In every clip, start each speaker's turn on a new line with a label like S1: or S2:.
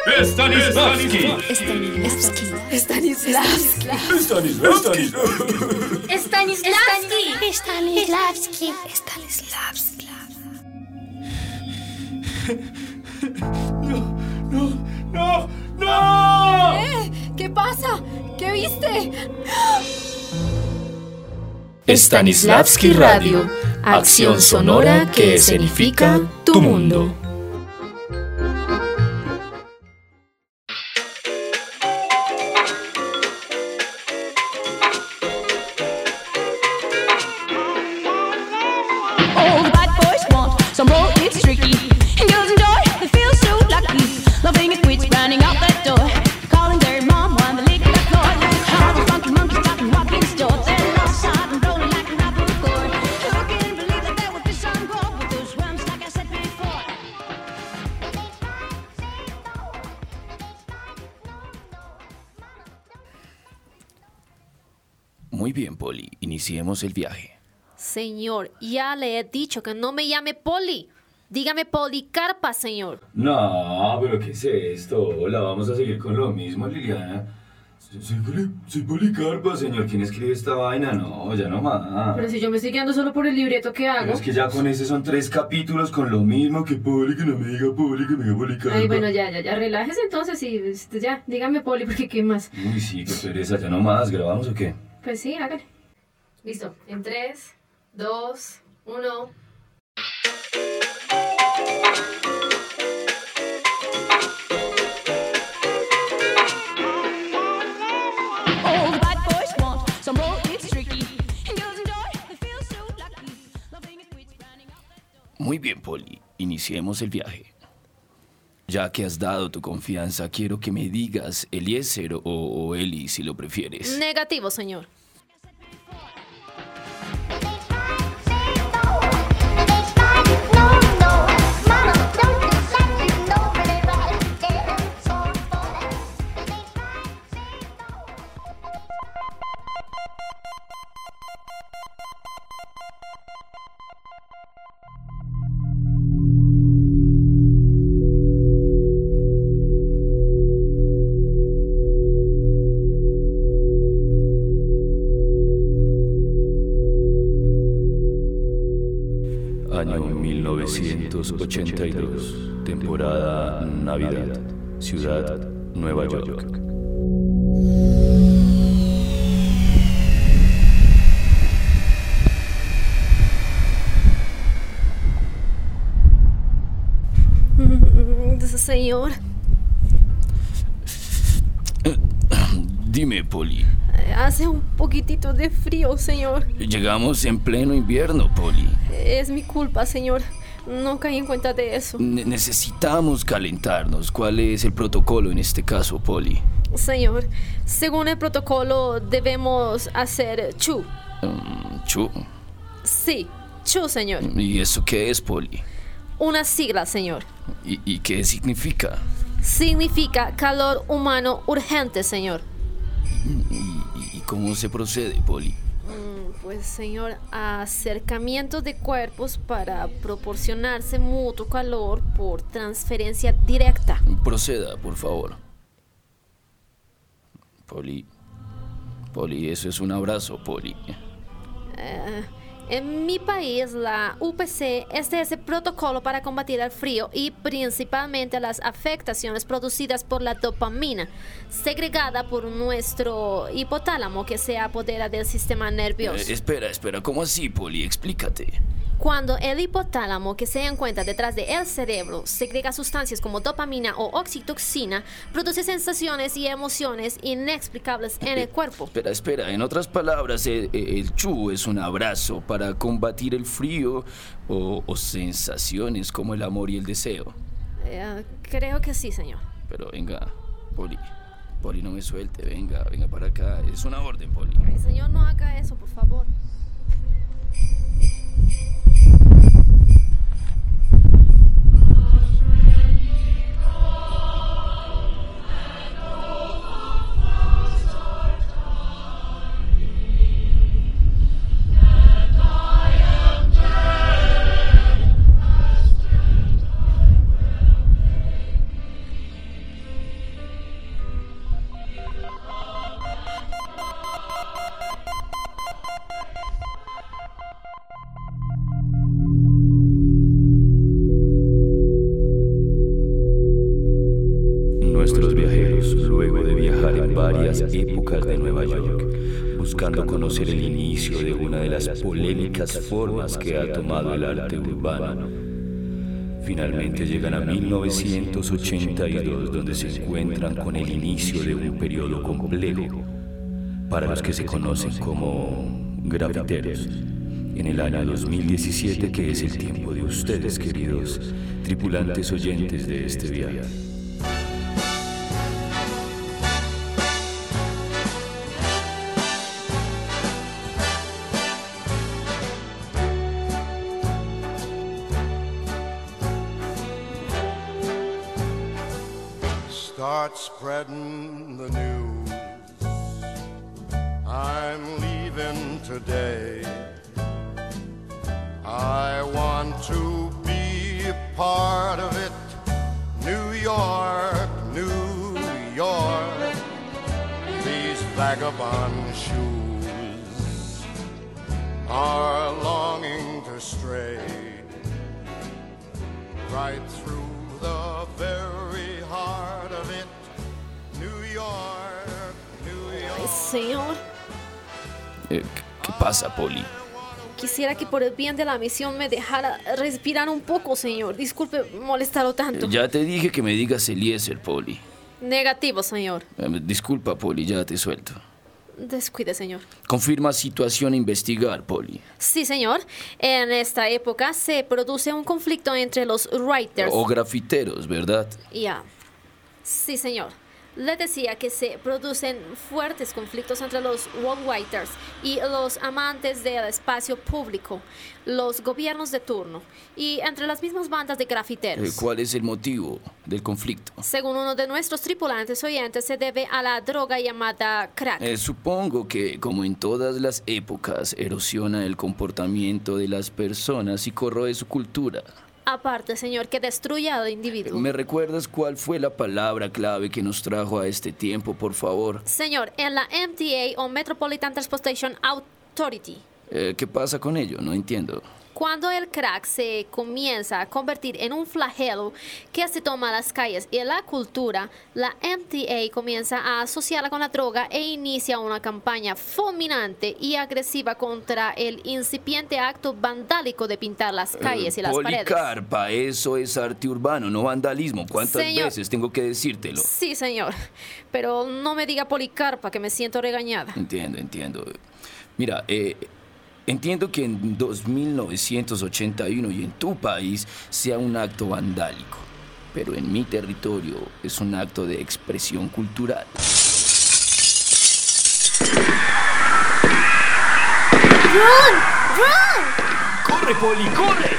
S1: Stanislavski. No.
S2: ¿Qué pasa? ¿Qué viste?
S3: Stanislavski Radio, acción sonora que escenifica tu mundo.
S4: Muy bien, Polly, iniciemos el viaje.
S5: Señor, ya le he dicho que no me llame Polly. Dígame Policarpa, señor.
S1: No, pero ¿qué es esto? Hola, vamos a seguir con lo mismo, Liliana. Soy Policarpa, señor. ¿Quién escribe esta vaina? No, ya no más.
S2: Pero si yo me estoy guiando solo por el libreto, ¿qué hago?
S1: Pero es que ya con ese son 3 capítulos con lo mismo que Poli, que no me diga Poli, que me diga Policarpa.
S2: Ay, bueno, ya, relájese entonces y ya, dígame Poli, porque ¿qué más?
S1: Uy, sí, qué pereza, ya no más. ¿Grabamos o qué?
S2: Pues sí, hágale. Listo, en 3, 2, 1...
S4: Muy bien, Polly, iniciemos el viaje. Ya que has dado tu confianza, quiero que me digas Eliezer o Eli, si lo prefieres.
S5: Negativo, señor.
S4: Año 1982, temporada Navidad, ciudad Nueva York.
S5: Señor.
S4: Dime, Polly.
S5: Hace un poquitito de frío, señor.
S4: Llegamos en pleno invierno, Polly.
S5: Es mi culpa, señor. No caí en cuenta de eso.
S4: Necesitamos calentarnos. ¿Cuál es el protocolo en este caso, Polly?
S5: Señor, según el protocolo debemos hacer chu.
S4: ¿Chu?
S5: Sí, chu, señor.
S4: ¿Y eso qué es, Polly?
S5: Una sigla, señor.
S4: ¿Y qué significa?
S5: Significa calor humano urgente, señor.
S4: ¿Y cómo se procede, Polly?
S5: Pues, señor, acercamiento de cuerpos para proporcionarse mutuo calor por transferencia directa.
S4: Proceda, por favor. Polly, eso es un abrazo, Polly.
S5: En mi país, la UPC es ese protocolo para combatir el frío y principalmente las afectaciones producidas por la dopamina, segregada por nuestro hipotálamo que se apodera del sistema nervioso.
S4: Espera, ¿cómo así, Polly? Explícate.
S5: Cuando el hipotálamo que se encuentra detrás del cerebro segrega sustancias como dopamina o oxitocina, produce sensaciones y emociones inexplicables en el cuerpo.
S4: Espera, en otras palabras, el chu es un abrazo para combatir el frío o sensaciones como el amor y el deseo.
S5: Creo que sí, señor.
S4: Pero venga, Polly, no me suelte, venga para acá, es una orden, Polly.
S5: Ay, señor, no haga eso, por favor.
S4: varias épocas de Nueva York, buscando conocer el inicio de una de las polémicas formas que ha tomado el arte urbano. Finalmente llegan a 1982, donde se encuentran con el inicio de un periodo complejo para los que se conocen como grafiteros. En el año 2017, que es el tiempo de ustedes, queridos tripulantes oyentes de este viaje.
S6: Start spreading the news. I'm leaving today. I want to be a part of it. New York, New York. These vagabond shoes are longing to stray right through the very heart of it. New York, New York.
S5: Ay, señor.
S4: ¿Qué pasa, Polly?
S5: Quisiera que por el bien de la misión me dejara respirar un poco, señor. Disculpe molestarlo tanto.
S4: Ya te dije que me digas Eliezer, Polly.
S5: Negativo, señor.
S4: Disculpa, Polly, ya te suelto.
S5: Descuide, señor.
S4: Confirma situación a investigar, Polly.
S5: Sí, señor. En esta época se produce un conflicto entre los writers.
S4: O grafiteros, ¿verdad?
S5: Ya. Sí, señor. Le decía que se producen fuertes conflictos entre los writers y los amantes del espacio público, los gobiernos de turno y entre las mismas bandas de grafiteros.
S4: ¿Cuál es el motivo del conflicto?
S5: Según uno de nuestros tripulantes oyentes, se debe a la droga llamada crack.
S4: Supongo que, como en todas las épocas, erosiona el comportamiento de las personas y corroe su cultura.
S5: Aparte, señor, que destruye al individuo.
S4: ¿Me recuerdas cuál fue la palabra clave que nos trajo a este tiempo, por favor?
S5: Señor, en la MTA o Metropolitan Transportation Authority.
S4: ¿Qué pasa con ello? No entiendo.
S5: Cuando el crack se comienza a convertir en un flagelo que se toma a las calles y la cultura, la MTA comienza a asociarla con la droga e inicia una campaña fulminante y agresiva contra el incipiente acto vandálico de pintar las calles y las paredes.
S4: Policarpa, eso es arte urbano, no vandalismo. ¿Cuántas veces tengo que decírtelo?
S5: Sí, señor, pero no me diga Policarpa, que me siento regañada.
S4: Entiendo. Mira, entiendo que en 2981 y en tu país sea un acto vandálico, pero en mi territorio es un acto de expresión cultural.
S5: ¡Run! ¡Run!
S4: ¡Corre, Poli, corre!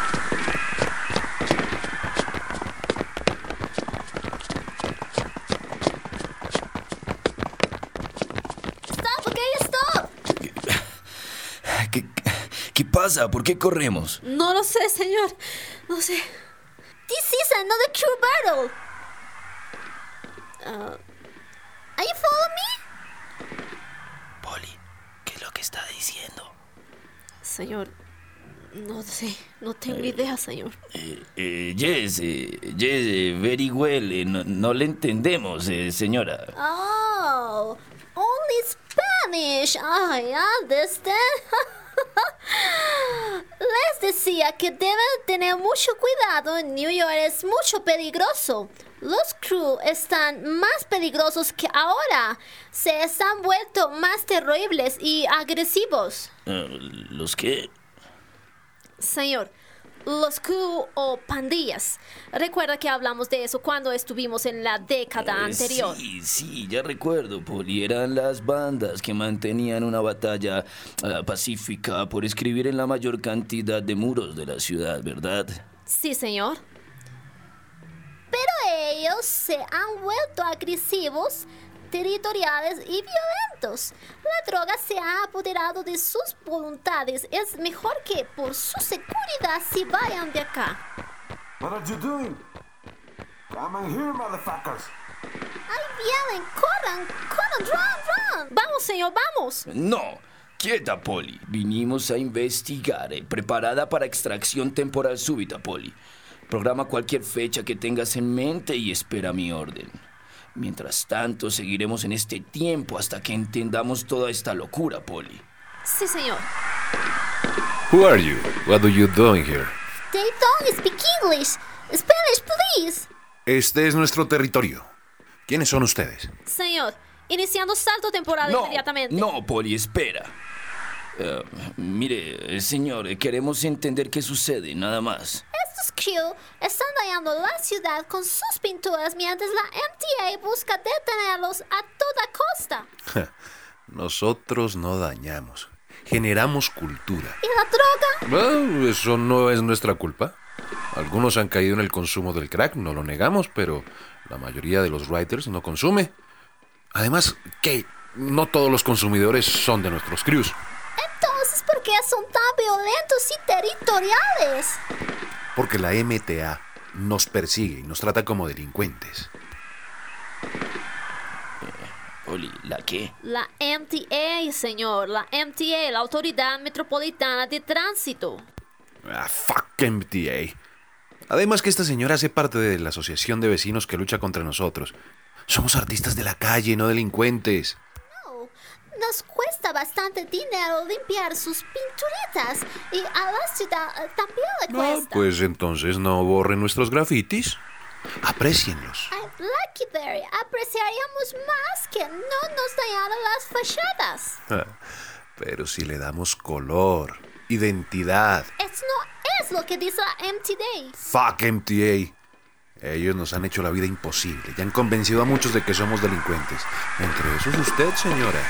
S4: ¿Qué pasa? ¿Por qué corremos?
S5: No lo sé, señor. No sé. This is another true battle. Are you following me?
S4: Polly, ¿qué es lo que está diciendo?
S5: Señor, no sé. No tengo idea, señor.
S4: Yes, very well. No le entendemos, señora.
S5: Oh, only Spanish. I understand. Les decía que deben tener mucho cuidado. En New York es mucho peligroso. Los crew están más peligrosos que ahora. Se han vuelto más terribles y agresivos.
S4: ¿Los qué?
S5: Señor, los crew o pandillas. Recuerda que hablamos de eso cuando estuvimos en la década anterior.
S4: Sí, ya recuerdo, Poli. Eran las bandas que mantenían una batalla pacífica por escribir en la mayor cantidad de muros de la ciudad, ¿verdad?
S5: Sí, señor. Pero ellos se han vuelto agresivos, territoriales y violentos. La droga se ha apoderado de sus voluntades. Es mejor que por su seguridad se vayan de acá.
S7: What are you doing? Come in here, motherfuckers.
S5: ¡Ahí vienen! ¡Corran! ¡Run! ¡Vamos, señor, vamos!
S4: No, quieta, Poli. Vinimos a investigar. Preparada para extracción temporal súbita, Poli. Programa cualquier fecha que tengas en mente y espera mi orden. Mientras tanto, seguiremos en este tiempo hasta que entendamos toda esta locura, Polly.
S5: Sí, señor.
S8: Who are you? What are you doing here?
S9: They don't speak English. Spanish, please.
S8: Este es nuestro territorio. ¿Quiénes son ustedes?
S5: Señor, iniciando salto temporal inmediatamente.
S4: No, Polly, espera. Mire, señor, queremos entender qué sucede, nada más.
S9: Estos crew están dañando la ciudad con sus pinturas mientras la MTA busca detenerlos a toda costa.
S8: Nosotros no dañamos. Generamos cultura.
S9: ¿Y la droga?
S8: Bueno, eso no es nuestra culpa. Algunos han caído en el consumo del crack, no lo negamos, pero la mayoría de los writers no consume. Además, que no todos los consumidores son de nuestros crews.
S9: Entonces, ¿por qué son tan violentos y territoriales?
S8: Porque la MTA nos persigue y nos trata como delincuentes.
S4: Polly, ¿la qué?
S5: La MTA, señor. La MTA, la Autoridad Metropolitana de Tránsito.
S8: Fuck MTA. Además que esta señora hace parte de la asociación de vecinos que lucha contra nosotros. Somos artistas de la calle, no delincuentes.
S9: No, nos cuesta bastante dinero limpiar sus pinturitas y a la ciudad también le cuesta.
S8: Pues entonces no borren nuestros grafitis. Aprécienlos.
S9: A Blackberry apreciaríamos más que no nos dañaran las fachadas.
S8: Pero si le damos color, identidad.
S9: Eso no es lo que dice la MTA.
S8: Fuck MTA. Ellos nos han hecho la vida imposible y han convencido a muchos de que somos delincuentes. Entre esos usted, señora.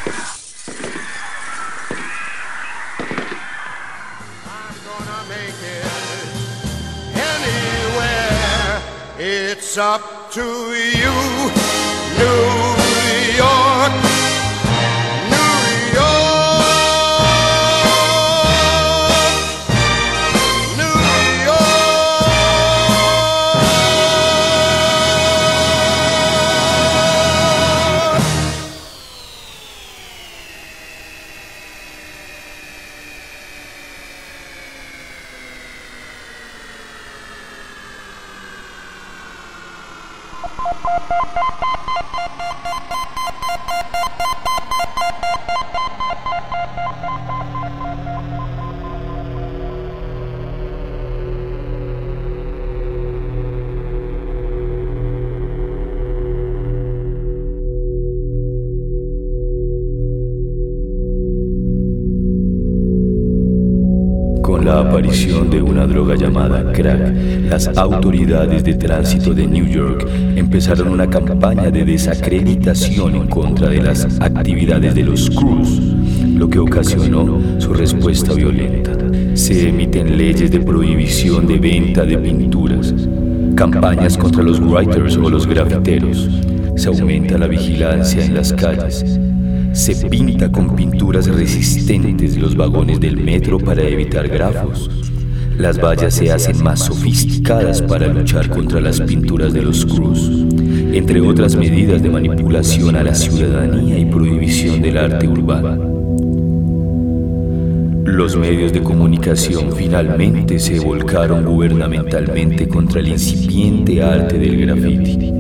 S6: It's up to you, New York, New York, New York.
S4: Con la aparición de una droga llamada crack, las autoridades de tránsito de New York empezaron una campaña de desacreditación en contra de las actividades de los crews, lo que ocasionó su respuesta violenta. Se emiten leyes de prohibición de venta de pinturas, campañas contra los writers o los grafiteros, se aumenta la vigilancia en las calles. Se pinta con pinturas resistentes los vagones del metro para evitar grafos. Las vallas se hacen más sofisticadas para luchar contra las pinturas de los crews, entre otras medidas de manipulación a la ciudadanía y prohibición del arte urbano. Los medios de comunicación finalmente se volcaron gubernamentalmente contra el incipiente arte del graffiti.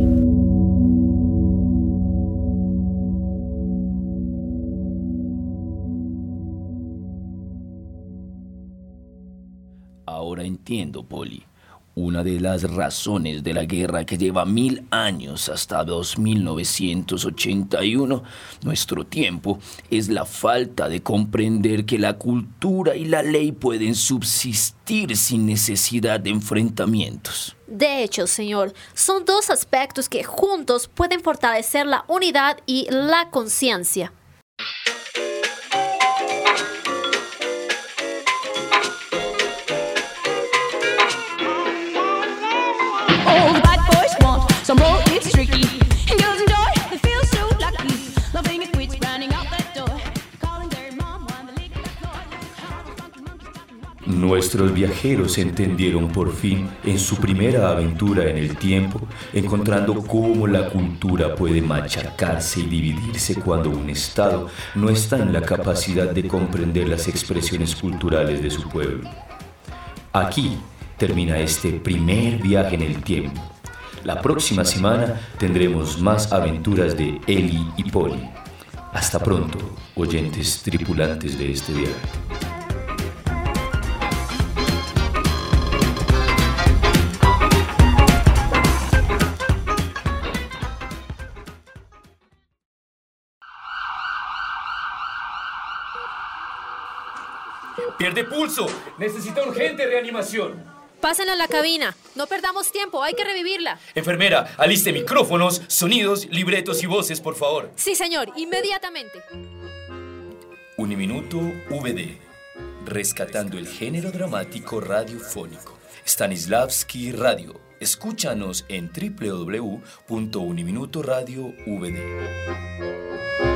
S4: Ahora entiendo, Polly. Una de las razones de la guerra que lleva 1000 años hasta 2981, nuestro tiempo, es la falta de comprender que la cultura y la ley pueden subsistir sin necesidad de enfrentamientos.
S5: De hecho, señor, son dos aspectos que juntos pueden fortalecer la unidad y la conciencia.
S10: Some road it's tricky, and girls enjoy. They feel so lucky. Loving it quits, running out that door. Calling their mom when the liquor
S4: Nuestros viajeros entendieron por fin en su primera aventura en el tiempo, encontrando cómo la cultura puede machacarse y dividirse cuando un Estado no está en la capacidad de comprender las expresiones culturales de su pueblo. Aquí termina este primer viaje en el tiempo. La próxima semana tendremos más aventuras de Eli y Polly. Hasta pronto, oyentes tripulantes de este viaje.
S11: Pierde pulso. Necesita urgente reanimación.
S5: Pásenla a la cabina. No perdamos tiempo, hay que revivirla.
S11: Enfermera, aliste micrófonos, sonidos, libretos y voces, por favor.
S5: Sí, señor, inmediatamente.
S4: Uniminuto VD, rescatando el género dramático radiofónico. Stanislavski Radio. Escúchanos en www.uniminutoradiovd.